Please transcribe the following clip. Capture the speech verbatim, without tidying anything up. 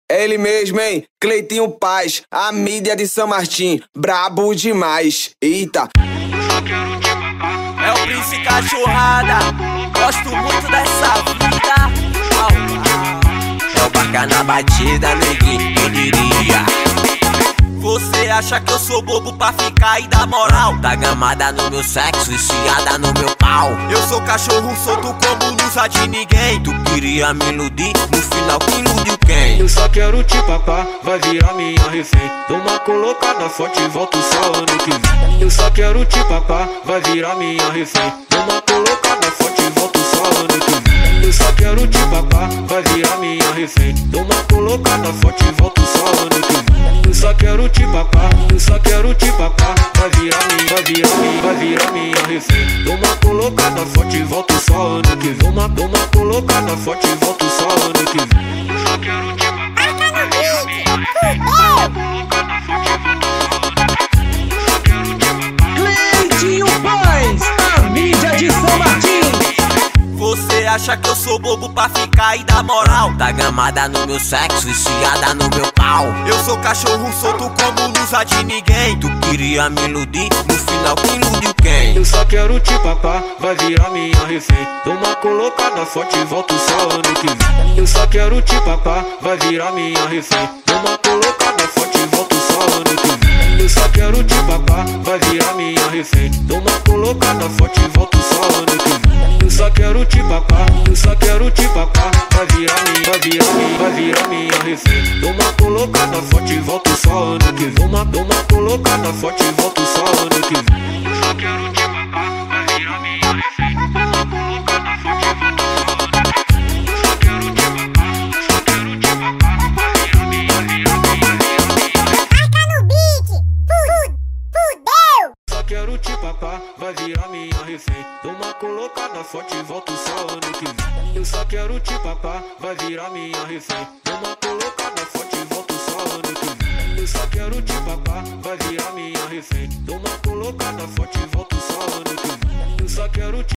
É ele mesmo, hein? Cleitinho Paz, a mídia de São Martim, brabo demais. Eita. É o Prince Cachorrada, gosto muito dessa vida. Au, au. É o Barca na batida, neguinho, quem diria? Você acha que eu sou bobo pra ficar e dar moral? Tá gamada no meu sexo, viciada no meu pau. Eu sou cachorro solto como lusa de ninguém. Tu queria me iludir, no final que iludiu quem? Eu só quero te papar, vai virar minha refém. Toma colocada forte e volto só ano que vem. Eu só quero te papar, vai virar minha refém. Toma colocada forte e volto só ano que vem. Eu só quero te papar, vai virar minha refém. Toma colocada forte e volto só ano que vem. Eu só quero te papar, eu só quero te papar. Vai virar minha, vai virar minha, vai virar minha refém. Toma colocada forte e volto só ano que vem. Toma, toma colocada forte e volto só ano que vem. Eu só quero te papar, vai virar minha refém. Toma colocada forte e volto só ano que vem. Eu só quero te papar. Cleitinho Paz, a mídia de São Martim. Você acha que eu sou bobo pra ficar e dar moral? Tá gamada no meu sexo, viciada no meu pau. Eu sou cachorro solto como lusa de ninguém. Tu queria me iludir, no final que iludiu quem? Eu só quero te papar, vai virar minha refém. Toma colocada forte e volto só ano que vem. Eu só quero te papar, vai virar minha refém. Toma colocada forte e volto só ano que vem. Eu só quero te papar, vai virar minha refém. Toma colocada forte e volto só ano que vem. Eu só quero te papar, eu só quero te papar. Vai virar minha, vai virar minha, vai virar minha refém. Toma colocada forte e volto só ano que vem. Toma, toma colocada forte e volto só ano que vem. Eu só quero te papar, vai virar minha refém. Toma colocada forte e volto só ano que vem. Eu só quero te papar, eu só quero te papar. Vai virar minha, virar minha, virar minha. Marca no beat, fudeu! Só quero te papar, vai virar minha refém. Toma colocada forte e volto só ano que vem. Eu só quero te papar, vai virar minha refém. Toma colocada forte e volto só ano que vem. Eu só quero te papar, vai virar minha refém. Toma colocada forte e volto só ano que vem. Eu só quero te